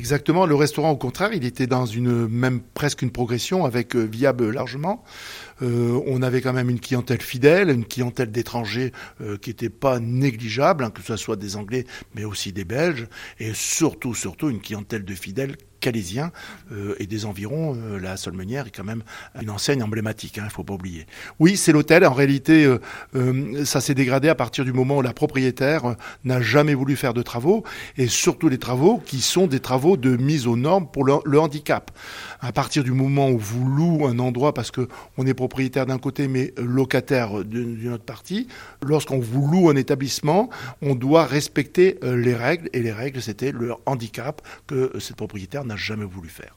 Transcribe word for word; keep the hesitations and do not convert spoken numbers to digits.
Exactement. Le restaurant, au contraire, il était dans une même presque une progression avec euh, Viable largement. Euh, on avait quand même une clientèle fidèle, une clientèle d'étrangers euh, qui n'était pas négligeable, hein, que ce soit des Anglais, mais aussi des Belges, et surtout, surtout une clientèle de fidèles calaisiens euh, et des environs. Euh, la Solmenière est quand même une enseigne emblématique, il hein, ne faut pas oublier. Oui, c'est l'hôtel. En réalité, euh, euh, ça s'est dégradé à partir du moment où la propriétaire euh, n'a jamais voulu faire de travaux, et surtout des travaux qui sont des travaux de mise aux normes pour le, le handicap. À partir du moment où vous louez un endroit, parce que on est propriétaire d'un côté mais locataire d'une autre partie, lorsqu'on vous loue un établissement, on doit respecter les règles, et les règles, c'était le handicap que cette propriétaire n'a jamais voulu faire.